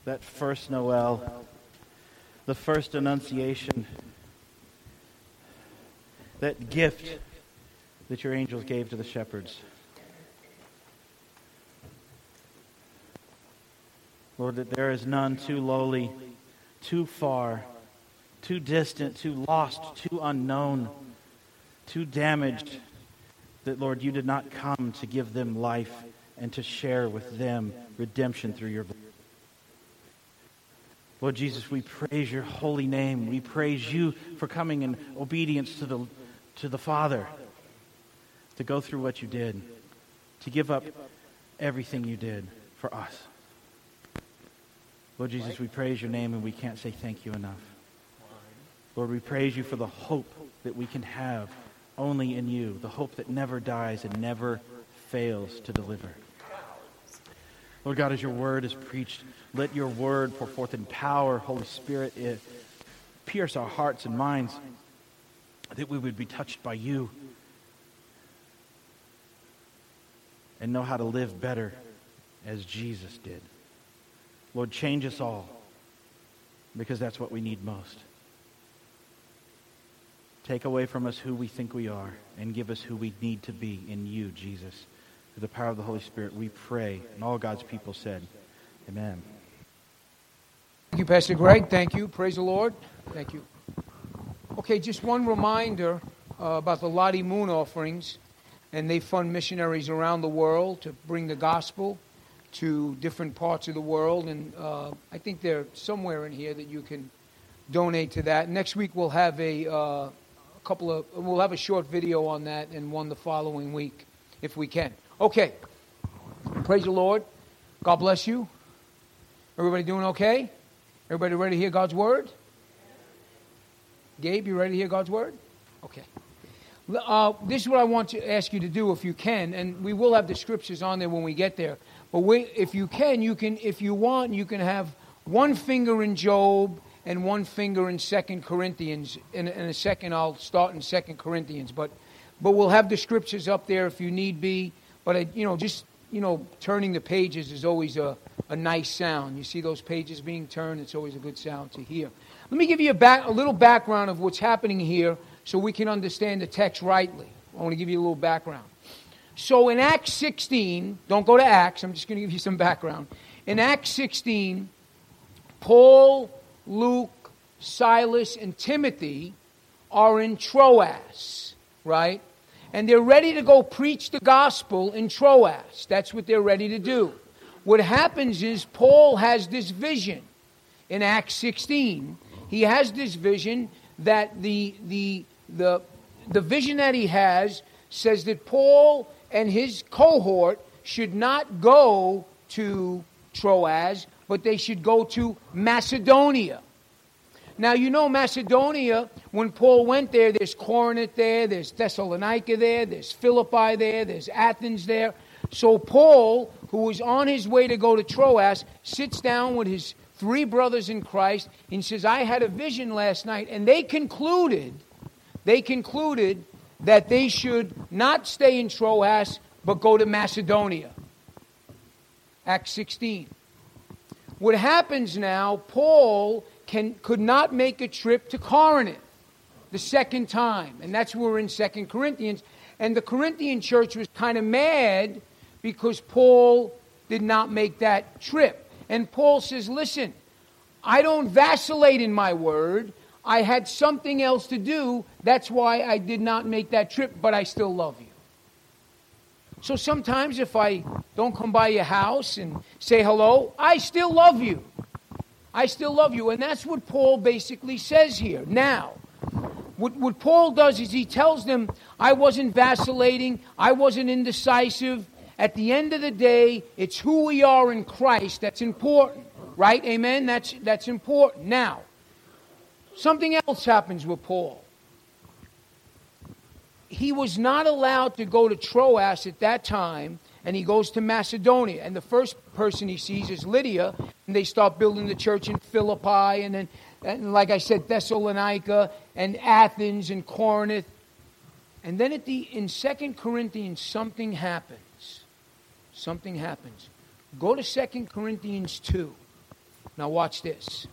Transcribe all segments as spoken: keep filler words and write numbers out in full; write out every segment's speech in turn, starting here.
that first Noel, the first Annunciation, that gift that your angels gave to the shepherds. Lord, that there is none too lowly, too far, too distant, too lost, too unknown, too damaged, that, Lord, you did not come to give them life and to share with them redemption through your blood. Lord Jesus, we praise your holy name. We praise you for coming in obedience to the, to the Father, to go through what you did, to give up everything you did for us. Lord Jesus, we praise your name, and we can't say thank you enough. Lord, we praise you for the hope that we can have only in you, the hope that never dies and never fails to deliver. Lord God, as your word is preached, let your word pour forth in power. Holy Spirit, it pierce our hearts and minds, that we would be touched by you and know how to live better as Jesus did. Lord, change us all, because that's what we need most. Take away from us who we think we are and give us who we need to be in you, Jesus. Through the power of the Holy Spirit, we pray. And all God's people said, amen. Thank you, Pastor Greg. Thank you. Praise the Lord. Thank you. Okay, just one reminder uh, about the Lottie Moon offerings. And they fund missionaries around the world to bring the gospel to different parts of the world. And uh, I think they're somewhere in here that you can donate to that. Next week we'll have a, uh, a couple of, we'll have a short video on that, and one the following week, if we can. Okay. Praise the Lord. God bless you. Everybody doing okay? Everybody ready to hear God's word? Gabe, you ready to hear God's word? Okay. Uh, this is what I want to ask you to do, if you can, and we will have the scriptures on there when we get there. But we, if you can, you can, if you want, you can have one finger in Job and one finger in Second Corinthians. In, in a second, I'll start in Second Corinthians, but but we'll have the scriptures up there if you need be. But I, you know, just you know, turning the pages is always a, a nice sound. You see those pages being turned; it's always a good sound to hear. Let me give you a back, a little background of what's happening here, so we can understand the text rightly. I want to give you a little background. So in Acts sixteen, don't go to Acts, I'm just going to give you some background. In Acts sixteen, Paul, Luke, Silas, and Timothy are in Troas, right? And they're ready to go preach the gospel in Troas. That's what they're ready to do. What happens is Paul has this vision in Acts sixteen. He has this vision that the the the the vision that he has says that Paul and his cohort should not go to Troas, but they should go to Macedonia. Now, you know Macedonia, when Paul went there, there's Corinth there, there's Thessalonica there, there's Philippi there, there's Athens there. So Paul, who was on his way to go to Troas, sits down with his three brothers in Christ and says, I had a vision last night. And they concluded, they concluded that they should not stay in Troas, but go to Macedonia. Acts sixteen. What happens now, Paul can, could not make a trip to Corinth the second time. And that's where we're in Second Corinthians. And the Corinthian church was kind of mad because Paul did not make that trip. And Paul says, listen, I don't vacillate in my word. I had something else to do. That's why I did not make that trip, but I still love you. So sometimes if I don't come by your house and say hello, I still love you. I still love you. And that's what Paul basically says here. Now, what, what Paul does is he tells them, I wasn't vacillating. I wasn't indecisive. At the end of the day, it's who we are in Christ that's important. Right? Amen? That's, that's important. Now, something else happens with Paul. He was not allowed to go to Troas at that time, and he goes to Macedonia. And the first person he sees is Lydia, and they start building the church in Philippi, and then, and like I said, Thessalonica, and Athens, and Corinth. And then at the in Second Corinthians, something happens. Something happens. Go to Second Corinthians two. Now watch this.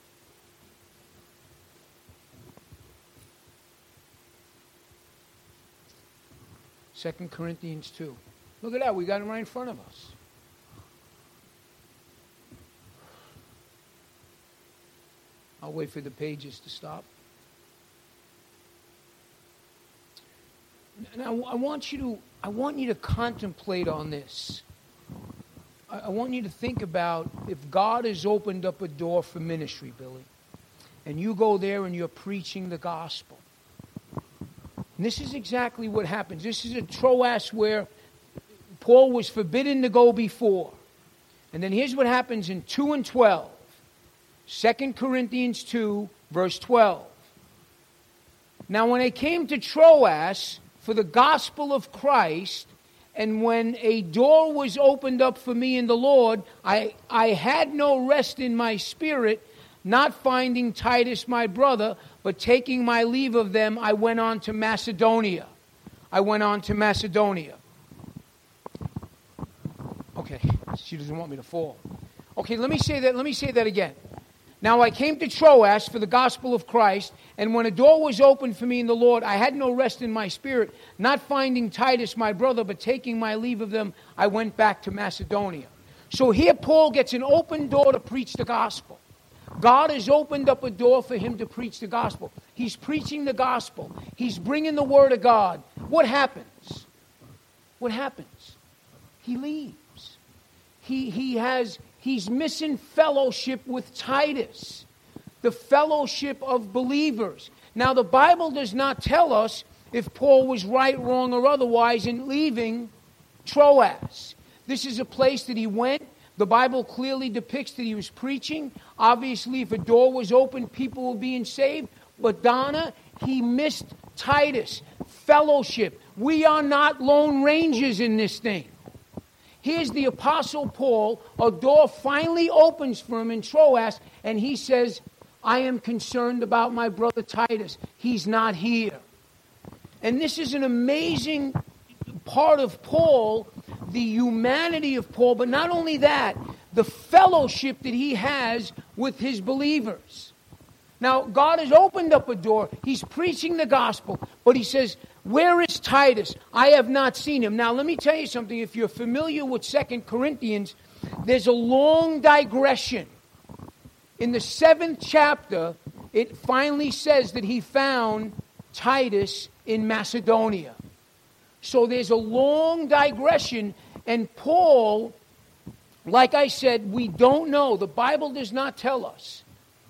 Second Corinthians two. Look at that. We got it right in front of us. I'll wait for the pages to stop. Now I want you to I want you to contemplate on this. I, I want you to think about if God has opened up a door for ministry, Billy, and you go there and you're preaching the gospel. And this is exactly what happens. This is a Troas where Paul was forbidden to go before. And then here's what happens in two and twelve. Second Corinthians two, verse twelve. Now when I came to Troas for the gospel of Christ, and when a door was opened up for me in the Lord, I, I had no rest in my spirit, not finding Titus my brother, but taking my leave of them, I went on to Macedonia. I went on to Macedonia. Okay, she doesn't want me to fall. Okay, let me say that, let me say that again. Now I came to Troas for the gospel of Christ, and when a door was opened for me in the Lord, I had no rest in my spirit, not finding Titus my brother, but taking my leave of them, I went back to Macedonia. So here Paul gets an open door to preach the gospel. God has opened up a door for him to preach the gospel. He's preaching the gospel. He's bringing the word of God. What happens? What happens? He leaves. He, he has, he's missing fellowship with Titus, the fellowship of believers. Now, the Bible does not tell us if Paul was right, wrong, or otherwise in leaving Troas. This is a place that he went. The Bible clearly depicts that he was preaching. Obviously, if a door was open, people were being saved. But Donna, he missed Titus, fellowship. We are not lone rangers in this thing. Here's the Apostle Paul. A door finally opens for him in Troas, and he says, I am concerned about my brother Titus. He's not here. And this is an amazing part of Paul, the humanity of Paul, but not only that, the fellowship that he has with his believers. Now, God has opened up a door. He's preaching the gospel, but he says, where is Titus? I have not seen him. Now, let me tell you something. If you're familiar with Second Corinthians, there's a long digression. In the seventh chapter, it finally says that he found Titus in Macedonia. So there's a long digression, and Paul, like I said, we don't know. The Bible does not tell us.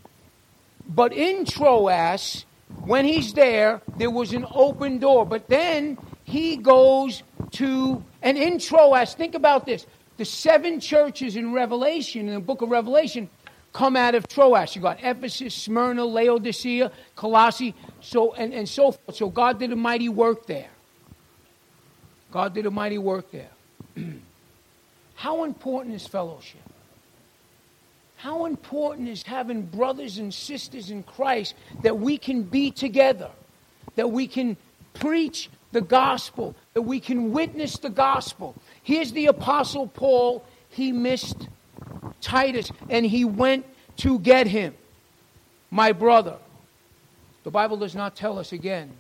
But in Troas, when he's there, there was an open door. But then he goes to, and in Troas, think about this. The seven churches in Revelation, in the book of Revelation, come out of Troas. You got Ephesus, Smyrna, Laodicea, Colossae, so and, and so forth. So God did a mighty work there. God did a mighty work there. How important is fellowship? How important is having brothers and sisters in Christ that we can be together, that we can preach the gospel, that we can witness the gospel. Here's the Apostle Paul. He missed Titus, and he went to get him. My brother. The Bible does not tell us again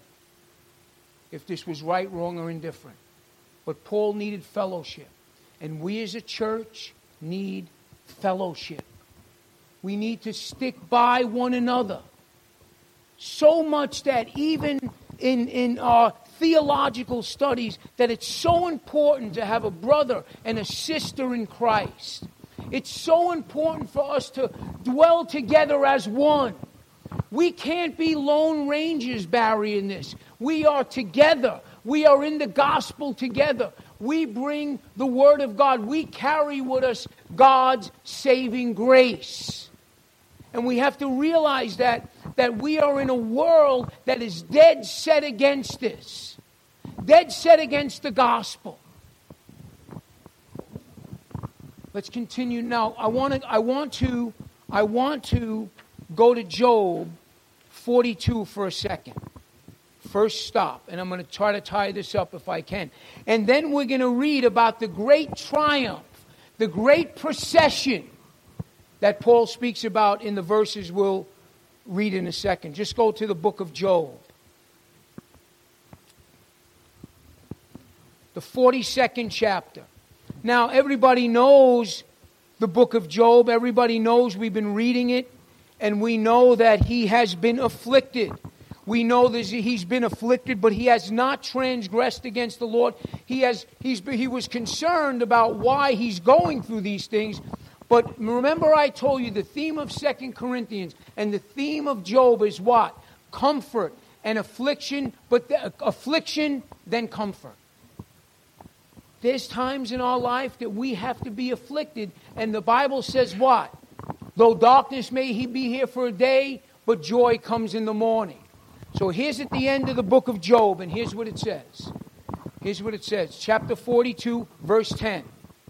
if this was right, wrong, or indifferent. But Paul needed fellowship. And we as a church need fellowship. We need to stick by one another. So much that even in, in our theological studies, that it's so important to have a brother and a sister in Christ. It's so important for us to dwell together as one. We can't be lone rangers, Barry, in this. We are together. We are in the gospel together. We bring the word of God. We carry with us God's saving grace. And we have to realize that, that we are in a world that is dead set against this. Dead set against the gospel. Let's continue now. I want to I want to I want to go to Job forty-two for a second. First stop, and I'm going to try to tie this up if I can. And then we're going to read about the great triumph, the great procession that Paul speaks about in the verses we'll read in a second. Just go to the book of Job. The forty-second chapter. Now, everybody knows the book of Job. Everybody knows we've been reading it. And we know that he has been afflicted. We know that he's been afflicted, but he has not transgressed against the Lord. He has, he's, he was concerned about why he's going through these things. But remember I told you the theme of Second Corinthians and the theme of Job is what? Comfort and affliction, but the, affliction, then comfort. There's times in our life that we have to be afflicted, and the Bible says what? Though darkness may he be here for a day, but joy comes in the morning. So here's at the end of the book of Job, and here's what it says. Here's what it says. Chapter forty-two, verse ten.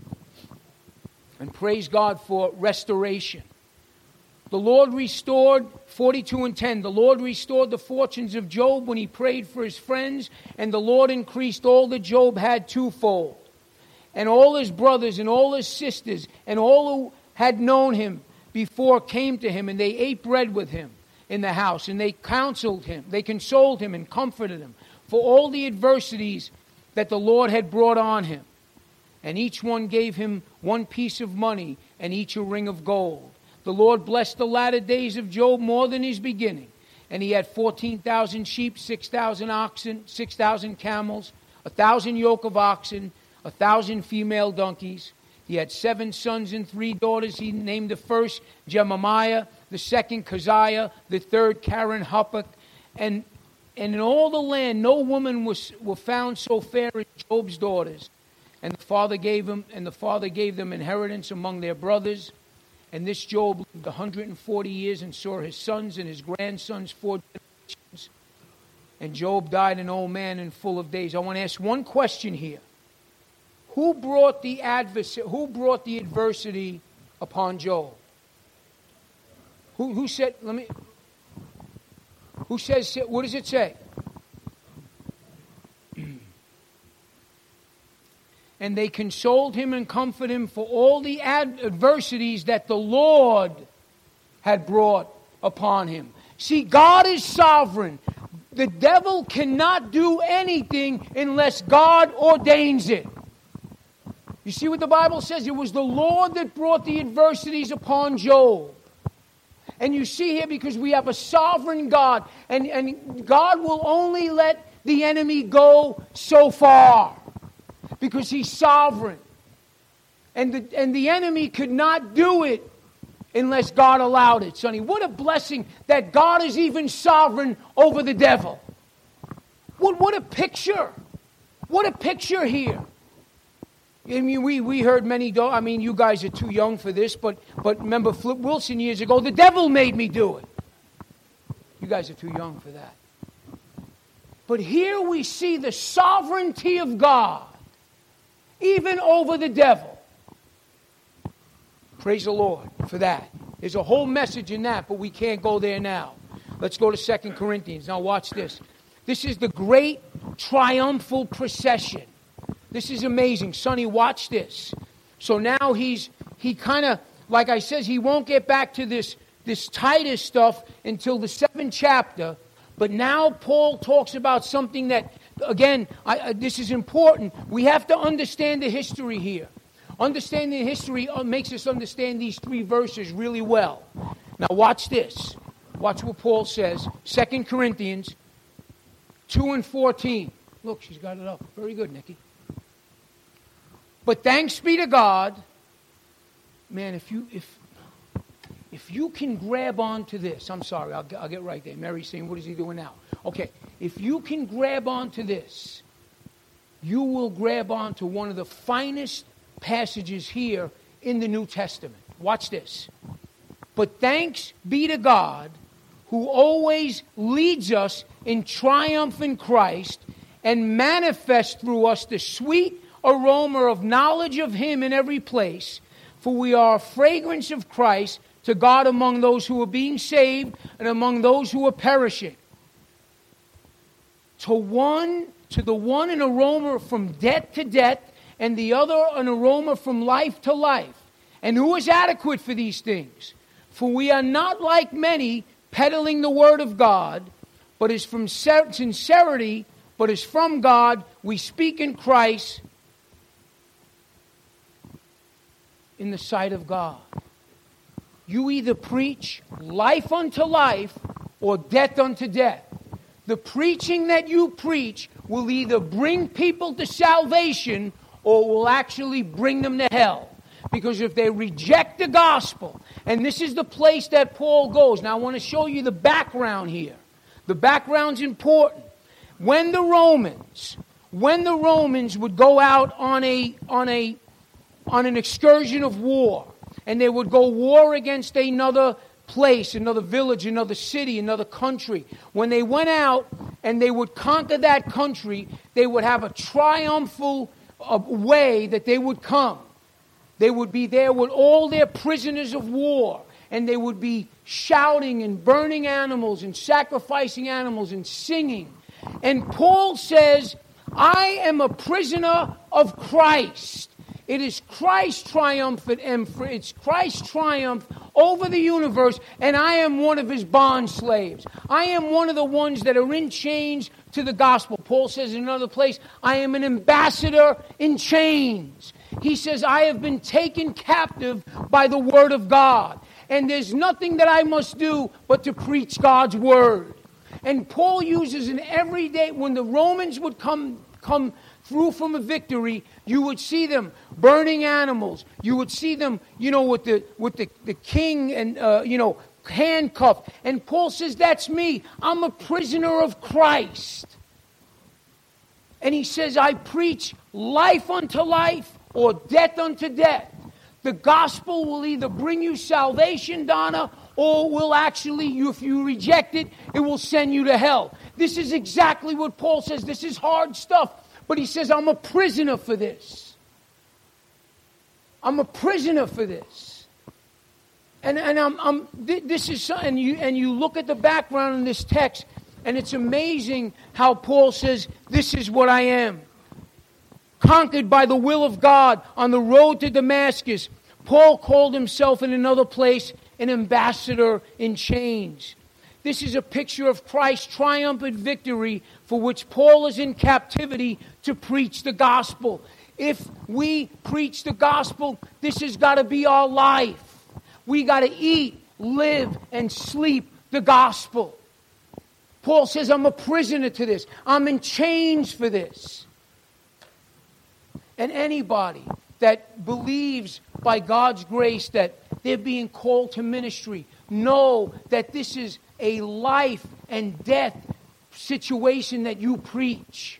And praise God for restoration. The Lord restored, forty-two and ten, the Lord restored the fortunes of Job when he prayed for his friends, and the Lord increased all that Job had twofold. And all his brothers and all his sisters and all who had known him before came to him, and they ate bread with him in the house, and they counseled him, they consoled him and comforted him for all the adversities that the Lord had brought on him. And each one gave him one piece of money, and each a ring of gold. The Lord blessed the latter days of Job more than his beginning. And he had fourteen thousand sheep, six thousand oxen, six thousand camels, a thousand yoke of oxen, a thousand female donkeys. He had seven sons and three daughters. He named the first Jemimiah, the second Keziah, the third Karen Huppach. And, and in all the land, no woman was, was found so fair as Job's daughters. And the father gave him, and the father gave them inheritance among their brothers. And this Job lived one hundred forty years and saw his sons and his grandsons four generations. And Job died an old man and full of days. I want to ask one question here. Who brought the adversary, who brought the adversity upon Job? Who who said, let me, who says, what does it say? And they consoled him and comforted him for all the ad- adversities that the Lord had brought upon him. See, God is sovereign. The devil cannot do anything unless God ordains it. You see what the Bible says? It was the Lord that brought the adversities upon Job. And you see here, because we have a sovereign God, and, and God will only let the enemy go so far, because he's sovereign. And the, and the enemy could not do it unless God allowed it, Sonny. What a blessing that God is even sovereign over the devil. What, what a picture. What a picture here. I mean, we, we heard many, do- I mean, you guys are too young for this, but, but remember Flip Wilson years ago, the devil made me do it. You guys are too young for that. But here we see the sovereignty of God, even over the devil. Praise the Lord for that. There's a whole message in that, but we can't go there now. Let's go to Second Corinthians. Now watch this. This is the great triumphal procession. This is amazing. Sonny, watch this. So now he's, he kind of, like I says, he won't get back to this, this Titus stuff until the seventh chapter. But now Paul talks about something that, again, I, uh, this is important. We have to understand the history here. Understanding the history makes us understand these three verses really well. Now watch this. Watch what Paul says. Second Corinthians two and fourteen. Look, she's got it up. Very good, Nikki. But thanks be to God. Man, if you if if you can grab onto this, I'm sorry, I'll, I'll get right there. Mary's saying, what is he doing now? Okay, if you can grab onto this, you will grab onto one of the finest passages here in the New Testament. Watch this. But thanks be to God, who always leads us in triumph in Christ and manifests through us the sweet aroma of knowledge of Him in every place. For we are a fragrance of Christ to God among those who are being saved and among those who are perishing. To one, to the one an aroma from death to death, and the other an aroma from life to life. And who is adequate for these things? For we are not like many peddling the word of God, but is from sincerity, but is from God. We speak in Christ in the sight of God. You either preach life unto life or death unto death. The preaching that you preach will either bring people to salvation or will actually bring them to hell. Because if they reject the gospel, and this is the place that Paul goes. Now I want to show you the background here. The background's important. When the Romans, when the Romans would go out on a on a on an excursion of war, and they would go war against another place, another village, another city, another country. When they went out and they would conquer that country, they would have a triumphal uh, way that they would come. They would be there with all their prisoners of war, and they would be shouting and burning animals and sacrificing animals and singing. And Paul says, I am a prisoner of Christ. It is Christ's triumphant, it's Christ's triumph over the universe, and I am one of his bond slaves. I am one of the ones that are in chains to the gospel. Paul says in another place, I am an ambassador in chains. He says, I have been taken captive by the word of God. And there's nothing that I must do but to preach God's word. And Paul uses an everyday, when the Romans would come, come through from a victory, you would see them burning animals. You would see them, you know, with the with the, the king and, uh, you know, handcuffed. And Paul says, that's me. I'm a prisoner of Christ. And he says, I preach life unto life or death unto death. The gospel will either bring you salvation, Donna, or will actually, if you reject it, it will send you to hell. This is exactly what Paul says. This is hard stuff. But he says, I'm a prisoner for this. I'm a prisoner for this. And and I'm, I'm this is and you and you look at the background in this text, and it's amazing how Paul says, this is what I am. Conquered by the will of God on the road to Damascus, Paul called himself in another place an ambassador in chains. This is a picture of Christ's triumphant victory for which Paul is in captivity to preach the gospel. If we preach the gospel, this has got to be our life. We got to eat, live, and sleep the gospel. Paul says, I'm a prisoner to this. I'm in chains for this. And anybody that believes by God's grace that they're being called to ministry, know that this is a life and death situation that you preach.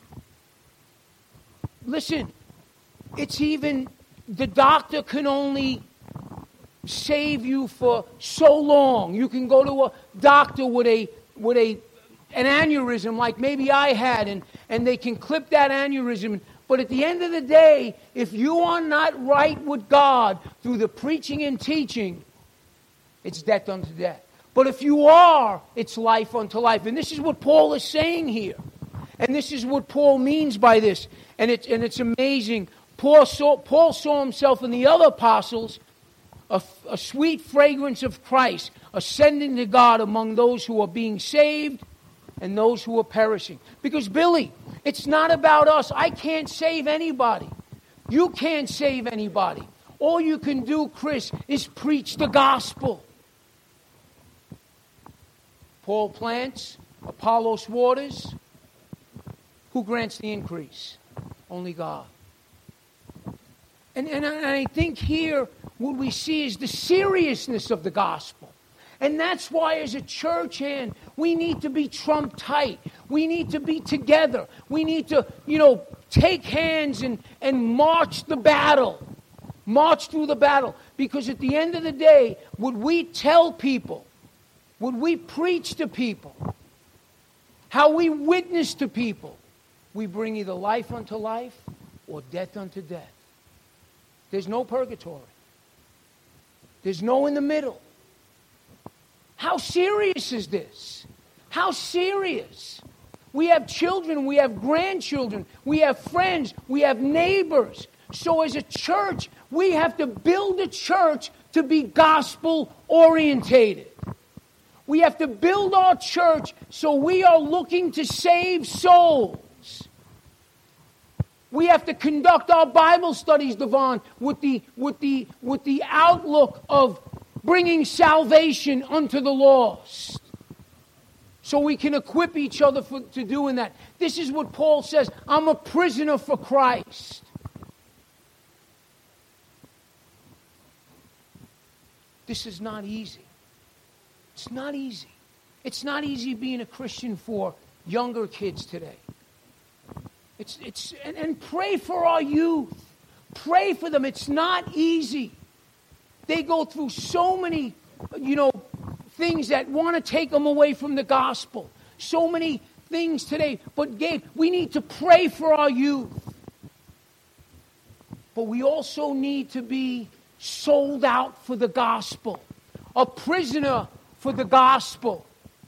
Listen, it's even, the doctor can only save you for so long. You can go to a doctor with a with a an aneurysm like maybe I had, and, and they can clip that aneurysm. But at the end of the day, if you are not right with God through the preaching and teaching, it's death unto death. But if you are, it's life unto life. And this is what Paul is saying here. And this is what Paul means by this. And it's, and it's amazing. Paul saw, Paul saw himself in the other apostles a, a sweet fragrance of Christ ascending to God among those who are being saved and those who are perishing. Because, Billy, it's not about us. I can't save anybody. You can't save anybody. All you can do, Chris, is preach the gospel. Paul plants, Apollos waters. Who grants the increase? Only God. And, and, and I think here what we see is the seriousness of the gospel. And that's why as a church hand, we need to be Trump tight. We need to be together. We need to, you know, take hands and, and march the battle. March through the battle. Because at the end of the day, would we tell people, would we preach to people, how we witness to people, we bring either life unto life or death unto death. There's no purgatory. There's no in the middle. How serious is this? How serious? We have children, we have grandchildren, we have friends, we have neighbors. So as a church, we have to build a church to be gospel-orientated. We have to build our church so we are looking to save souls. We have to conduct our Bible studies, Devon, with the, with the, with the outlook of bringing salvation unto the lost. So we can equip each other for, to doing that. This is what Paul says. I'm a prisoner for Christ. This is not easy. It's not easy. It's not easy being a Christian for younger kids today. It's, it's, and, and pray for our youth. Pray for them. It's not easy. They go through so many, you know, things that want to take them away from the gospel. So many things today. But Gabe, we need to pray for our youth. But we also need to be sold out for the gospel. A prisoner for the gospel.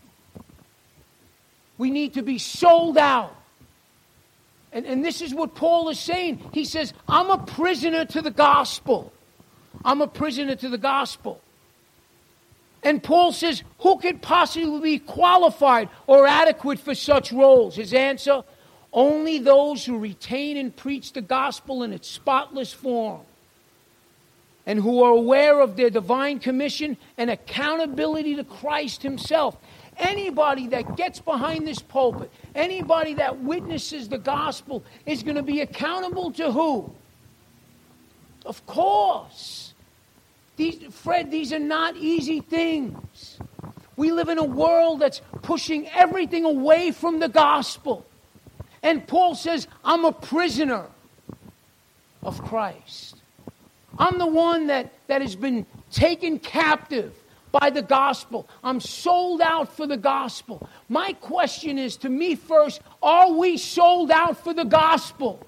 We need to be sold out. And, and this is what Paul is saying. He says, I'm a prisoner to the gospel. I'm a prisoner to the gospel. And Paul says, who could possibly be qualified or adequate for such roles? His answer, only those who retain and preach the gospel in its spotless form, and who are aware of their divine commission and accountability to Christ himself. Anybody that gets behind this pulpit, anybody that witnesses the gospel is going to be accountable to who? Of course. These, Fred, these are not easy things. We live in a world that's pushing everything away from the gospel. And Paul says, I'm a prisoner of Christ. I'm the one that, that has been taken captive by the gospel. I'm sold out for the gospel. My question is, to me first, are we sold out for the gospel?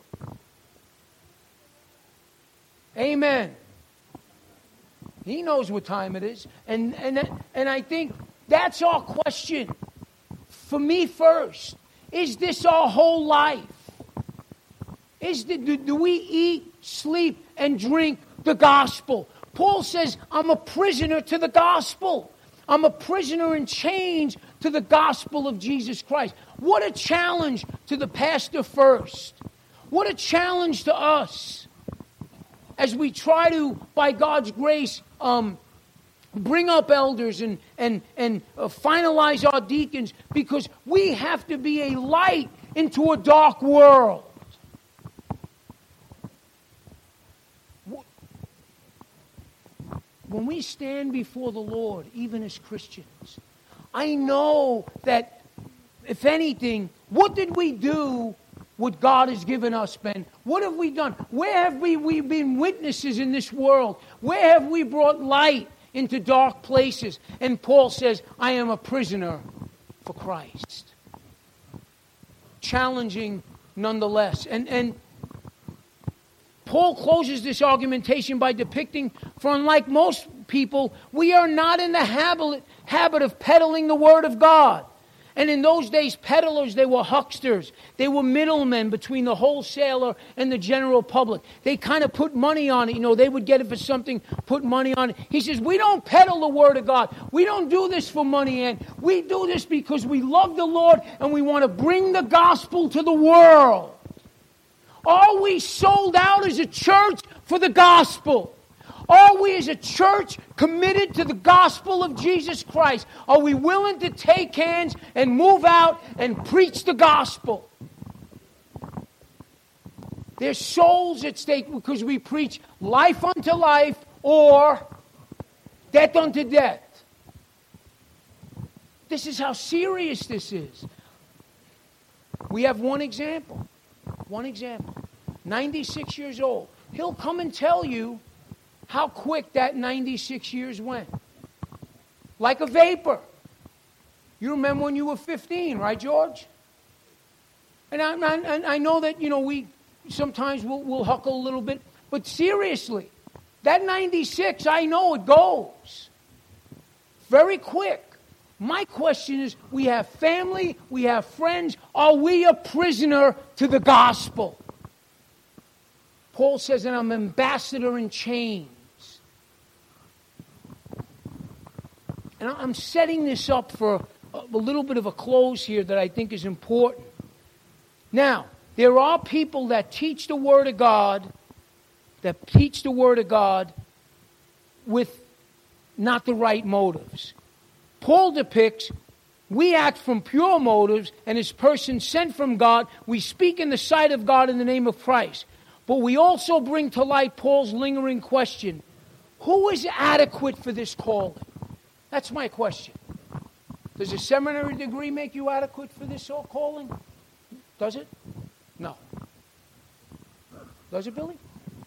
Amen. He knows what time it is. And, and, and I think that's our question. For me first, is this our whole life? Is the, do, do we eat, sleep, and drink the gospel? Paul says, I'm a prisoner to the gospel. I'm a prisoner in chains to the gospel of Jesus Christ. What a challenge to the pastor first. What a challenge to us as we try to, by God's grace, um, bring up elders and, and, and uh, finalize our deacons, because we have to be a light into a dark world. When we stand before the Lord, even as Christians, I know that, if anything, what did we do what God has given us, Ben? What have we done? Where have we, we been witnesses in this world? Where have we brought light into dark places? And Paul says, I am a prisoner for Christ. Challenging nonetheless. And, and Paul closes this argumentation by depicting, for unlike most people, we are not in the habit, habit of peddling the word of God. And in those days, peddlers, they were hucksters. They were middlemen between the wholesaler and the general public. They kind of put money on it. You know, they would get it for something, put money on it. He says, we don't peddle the word of God. We don't do this for money, and we do this because we love the Lord and we want to bring the gospel to the world. Are we sold out as a church for the gospel? Are we as a church committed to the gospel of Jesus Christ? Are we willing to take hands and move out and preach the gospel? There's souls at stake because we preach life unto life or death unto death. This is how serious this is. We have one example. One example. ninety-six years old. He'll come and tell you how quick that ninety-six years went. Like a vapor. You remember when you were fifteen, right, George? And I, and I know that, you know, we sometimes we'll, we'll huckle a little bit. But seriously, that ninety-six, I know it goes. Very quick. My question is, we have family, we have friends. Are we a prisoner to the gospel? Paul says that I'm ambassador in chains. And I'm setting this up for a little bit of a close here that I think is important. Now, there are people that teach the Word of God, that teach the Word of God with not the right motives. Paul depicts, we act from pure motives, and as person sent from God, we speak in the sight of God in the name of Christ. But we also bring to light Paul's lingering question, who is adequate for this calling? That's my question. Does a seminary degree make you adequate for this calling? Does it? No. Does it, Billy?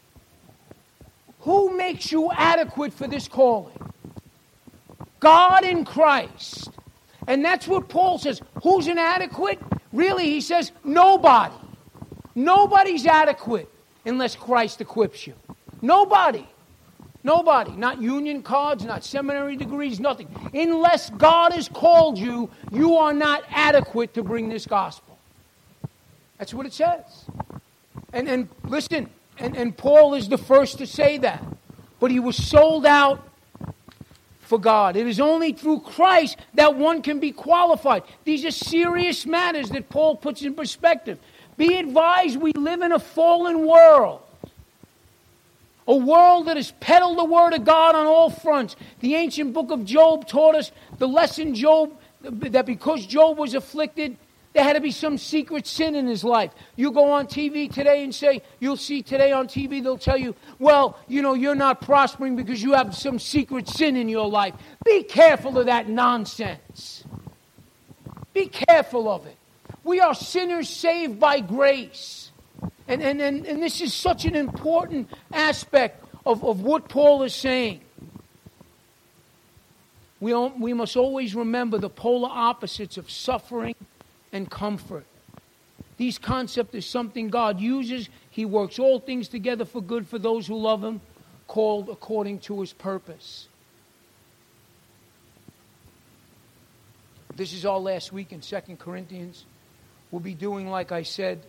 Who makes you adequate for this calling? God in Christ. And that's what Paul says. Who's inadequate? Really, he says, nobody. Nobody's adequate unless Christ equips you. Nobody. Nobody. Not union cards, not seminary degrees, nothing. Unless God has called you, you are not adequate to bring this gospel. That's what it says. And and listen, and, and Paul is the first to say that. But he was sold out for God. It is only through Christ that one can be qualified. These are serious matters that Paul puts in perspective. Be advised, we live in a fallen world. A world that has peddled the Word of God on all fronts. The ancient book of Job taught us the lesson Job, that because Job was afflicted, there had to be some secret sin in his life. You go on T V today and say, you'll see today on T V, they'll tell you, well, you know, you're not prospering because you have some secret sin in your life. Be careful of that nonsense. Be careful of it. We are sinners saved by grace. And, and, and, and this is such an important aspect of, of what Paul is saying. We, we must always remember the polar opposites of suffering and comfort. These concepts is something God uses. He works all things together for good for those who love Him, called according to His purpose. This is our last week in Second Corinthians. We'll be doing, like I said,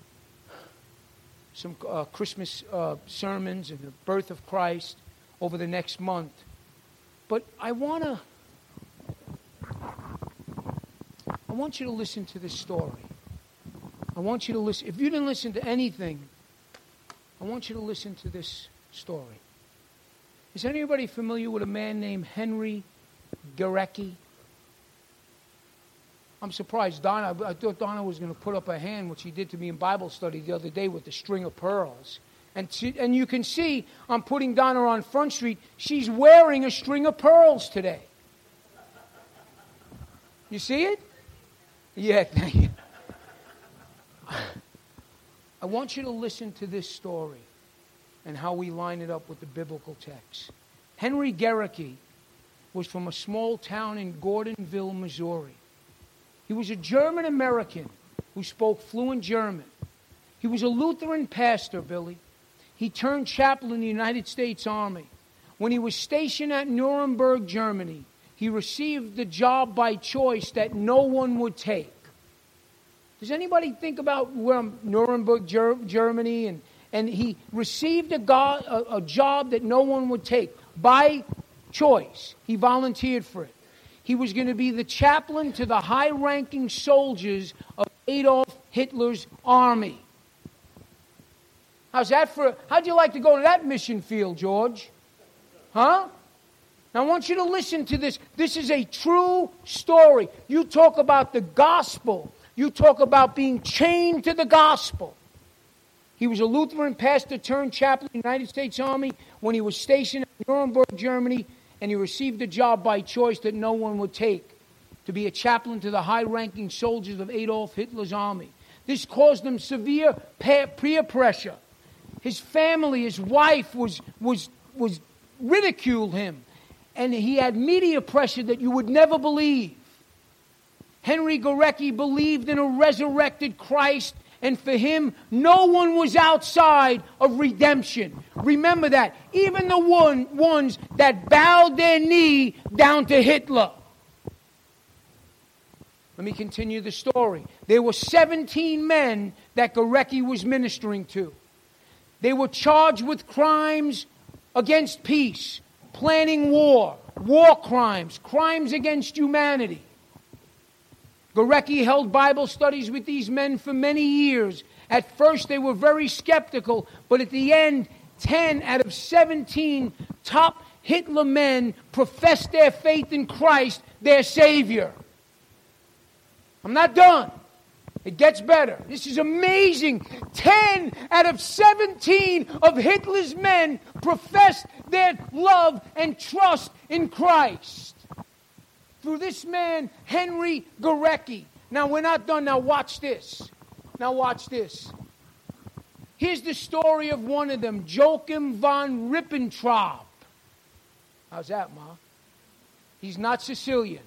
some uh, Christmas uh, sermons and the birth of Christ over the next month. But I want to, I want you to listen to this story. I want you to listen. If you didn't listen to anything, I want you to listen to this story. Is anybody familiar with a man named Henry Garecki? I'm surprised Donna, I thought Donna was going to put up her hand, which she did to me in Bible study the other day with the string of pearls. And, she, and you can see, I'm putting Donna on Front Street, she's wearing a string of pearls today. You see it? Yeah, thank you. I want you to listen to this story and how we line it up with the biblical text. Henry Garecki was from a small town in Gordonville, Missouri. He was a German-American who spoke fluent German. He was a Lutheran pastor, Billy. He turned chaplain in the United States Army. When he was stationed at Nuremberg, Germany, he received the job by choice that no one would take. Does anybody think about where Nuremberg, Germany, and, and he received a, go- a, a job that no one would take by choice. He volunteered for it. He was going to be the chaplain to the high-ranking soldiers of Adolf Hitler's army. How's that for? How'd you like to go to that mission field, George? Huh? Now I want you to listen to this. This is a true story. You talk about the gospel. You talk about being chained to the gospel. He was a Lutheran pastor turned chaplain in the United States Army when he was stationed in Nuremberg, Germany. And he received a job by choice that no one would take, to be a chaplain to the high-ranking soldiers of Adolf Hitler's army. This caused him severe peer pressure. His family, his wife, was, was, was ridiculed him. And he had media pressure that you would never believe. Henry Garecki believed in a resurrected Christ, and for him, no one was outside of redemption. Remember that. Even the one, ones that bowed their knee down to Hitler. Let me continue the story. There were seventeen men that Garecki was ministering to. They were charged with crimes against peace, planning war, war crimes, crimes against humanity. Gorecki held Bible studies with these men for many years. At first, they were very skeptical, but at the end, ten out of seventeen top Hitler men professed their faith in Christ, their Savior. I'm not done. It gets better. This is amazing. ten out of seventeen of Hitler's men professed their love and trust in Christ. Through this man, Henry Gorecki. Now, we're not done. Now, watch this. Now, watch this. Here's the story of one of them, Joachim von Ribbentrop. How's that, Ma? He's not Sicilian.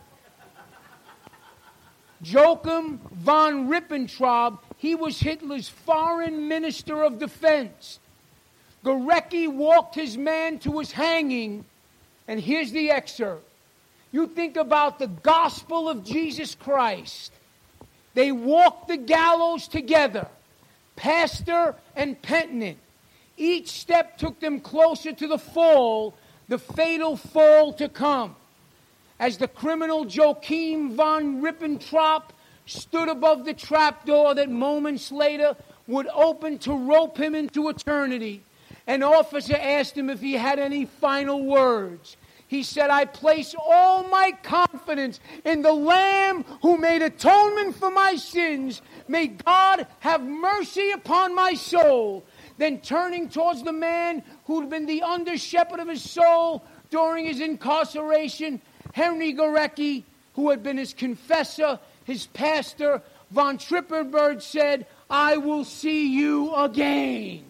Joachim von Ribbentrop, he was Hitler's foreign minister of defense. Gorecki walked his man to his hanging, and here's the excerpt. You think about the gospel of Jesus Christ. They walked the gallows together, pastor and penitent. Each step took them closer to the fall, the fatal fall to come. As the criminal Joachim von Ribbentrop stood above the trapdoor that moments later would open to rope him into eternity, an officer asked him if he had any final words. He said, I place all my confidence in the Lamb who made atonement for my sins. May God have mercy upon my soul. Then turning towards the man who'd been the under-shepherd of his soul during his incarceration, Henry Gorecki, who had been his confessor, his pastor, von Trippenberg said, I will see you again.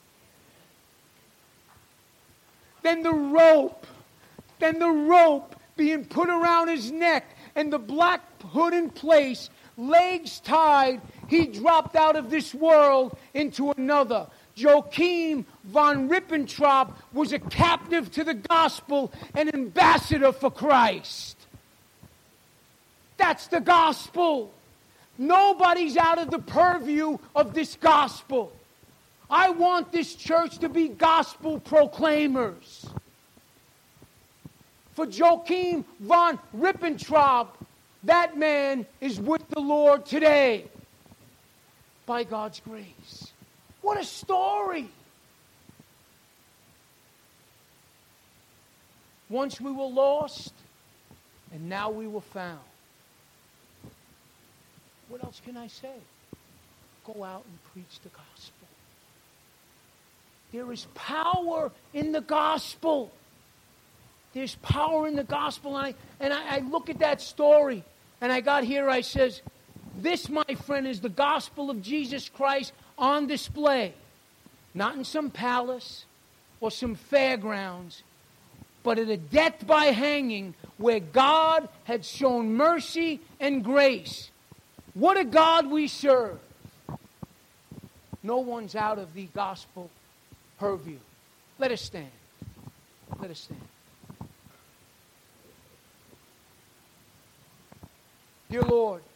Then the rope, then the rope being put around his neck and the black hood in place, legs tied, he dropped out of this world into another. Joachim von Ribbentrop was a captive to the gospel, an ambassador for Christ. That's the gospel. Nobody's out of the purview of this gospel. I want this church to be gospel proclaimers. For Joachim von Ribbentrop, that man is with the Lord today by God's grace. What a story! Once we were lost, and now we were found. What else can I say? Go out and preach the gospel. There is power in the gospel. There's power in the gospel. And I, and I, I look at that story, and I got here, I says, this, my friend, is the gospel of Jesus Christ on display. Not in some palace or some fairgrounds, but at a death by hanging where God had shown mercy and grace. What a God we serve. No one's out of the gospel purview. Let us stand. Let us stand. Dear Lord,